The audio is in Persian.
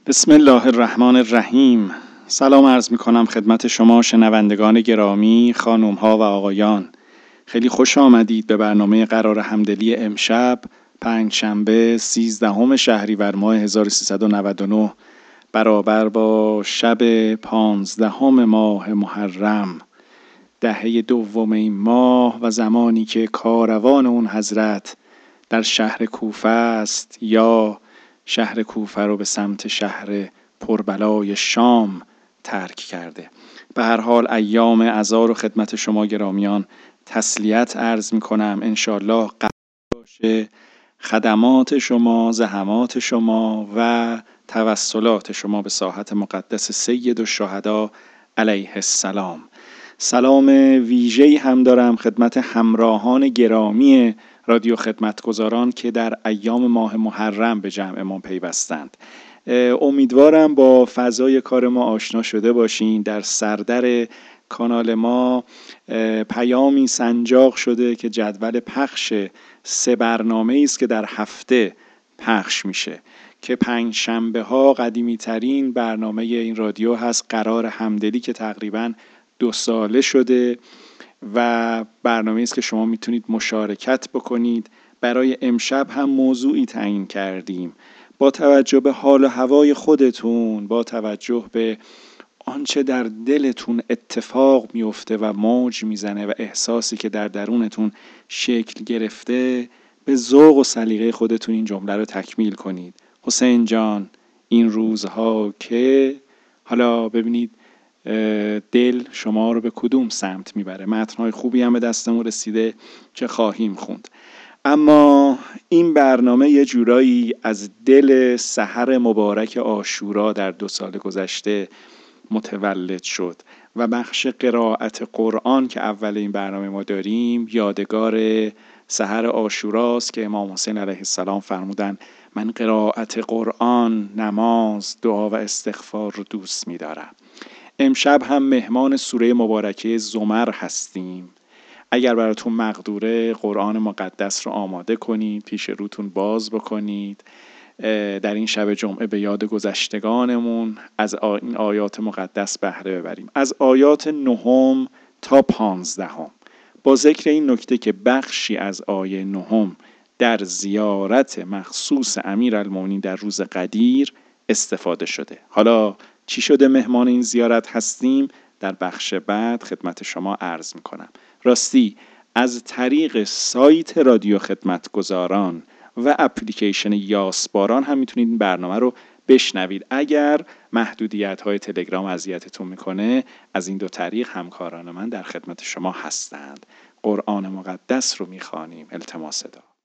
بسم الله الرحمن الرحیم. سلام عرض می کنم خدمت شما شنوندگان گرامی، خانم ها و آقایان. خیلی خوش آمدید به برنامه قرار همدلی امشب پنجشنبه 13 شهریور ماه 1399 برابر با شب 15 ماه محرم، دهه دوم این ماه و زمانی که کاروان اون حضرت در شهر کوفه است یا شهر کوفه رو به سمت شهر پربلای شام ترک کرده. به هر حال ایام عزا رو خدمت شما گرامیان تسلیت عرض می کنم. انشالله قبول باشه خدمات شما، زحمات شما و توسلات شما به ساحت مقدس سید الشهدا علیه السلام. سلام ویژه‌ای هم دارم خدمت همراهان گرامی رادیو خدمتگزاران که در ایام ماه محرم به جمع ما پیوستند. امیدوارم با فضای کار ما آشنا شده باشین. در سردر کانال ما پیامی سنجاق شده که جدول پخش 3 برنامه است که در هفته پخش میشه که 5 شنبه ها قدیمی ترین برنامه این رادیو هست، قرار همدلی، که تقریباً 2 ساله شده و برنامه است که شما میتونید مشارکت بکنید. برای امشب هم موضوعی تعیین کردیم با توجه به حال و هوای خودتون، با توجه به آنچه در دلتون اتفاق میفته و موج میزنه و احساسی که در درونتون شکل گرفته، به ذوق و سلیقه خودتون این جمله رو تکمیل کنید. حسین جان، این روزها که حالا ببینید دل شما رو به کدوم سمت میبره. متن‌های خوبی هم به دستمون رسیده که خواهیم خوند، اما این برنامه یه جورایی از دل سحر مبارک عاشورا در 2 سال گذشته متولد شد و بخش قرائت قرآن که اول این برنامه ما داریم یادگار سحر عاشوراست که امام حسین علیه السلام فرمودن من قرائت قرآن، نماز، دعا و استغفار رو دوست می‌دارم. امشب هم مهمان سوره مبارکه زمر هستیم. اگر براتون مقدوره قرآن مقدس رو آماده کنید، پیش روتون باز بکنید، در این شب جمعه به یاد گذشتگانمون از این آیات مقدس بهره ببریم، از آیات 9 تا 15، با ذکر این نکته که بخشی از آیه 9 در زیارت مخصوص امیرالمومنین در روز قدیر استفاده شده. حالا چی شده مهمان این زیارت هستیم؟ در بخش بعد خدمت شما عرض میکنم. راستی از طریق سایت رادیو خدمتگزاران و اپلیکیشن یاسباران هم میتونید این برنامه رو بشنوید. اگر محدودیت های تلگرام اذیتتون میکنه، از این 2 طریق همکاران من در خدمت شما هستند. قرآن مقدس رو میخوانیم. التماس دعا.